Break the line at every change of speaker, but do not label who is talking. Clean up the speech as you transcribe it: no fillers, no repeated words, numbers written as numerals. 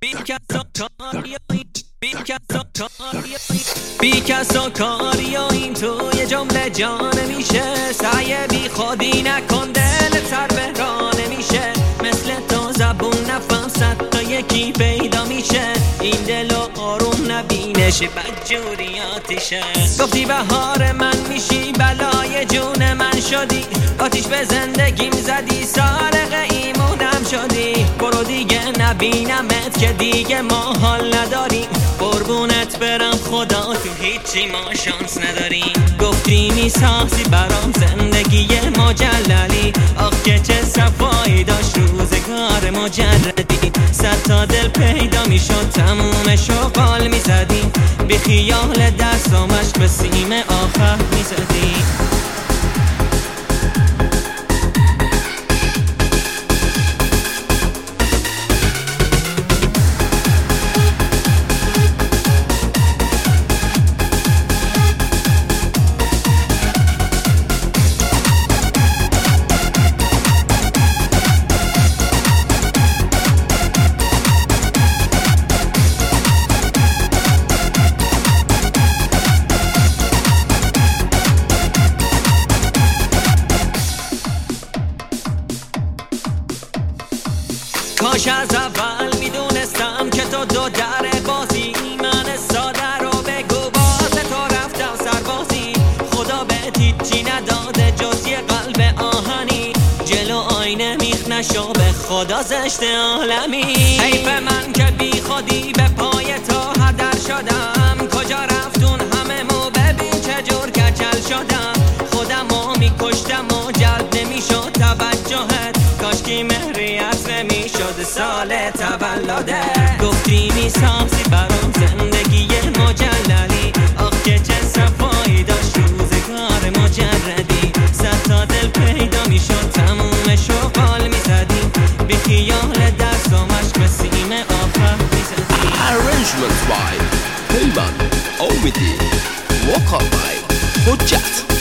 بی کس و کاری و این توی جمله جا نمیشه. سعی بی خودی نکن دل سر بهرا نمیشه. مثل تو زبون نفست تا یکی پیدا میشه. این دل و آروم نبینش بدجوری آتیشه. گفتی بهار من میشی بلای جون من شدی. آتیش به زندگیم زدی سارق ایمونم شدی. برو دیگه نبینمت که دیگه ما حال نداریم. قربونت برم خدا تو هیچی ما شانس نداریم. گفتی میسازی برام زندگی مجللی. آخ که چه صفایی داشت روزگار مجردی. صد تا دل پیدا میشد تمومشو قال میزدیم. بی خیال دست و مشق به سیم آخر میزدیم. کاش از اول میدونستم که تو دو در بازی. من ساده رو بگو باز تو رفتم سربازی. خدا بهت هیچی نداده جز یه قلب آهنی. جلو آینه میخ نشو به خدا زشت عالمی. حیف من که بی خودی به پای تو هدر شدم. کجا رفتون همه مو ببین چه جور کچل شدم. خودمو میکشتم و جلب نمیشد توجهت. کاشکی مهریت نمیشد سال تولده. گفتی میسازی برام زندگی مجللی. آخ که چه صفایی داشت روزگار مجردی. صد تا دل پیدا میشد تمومشو قال میزدیم. بی خیال دست و مشق به سیم آخر میزدیم.
Arrangement by پیمان امیدی. وکا by حجت.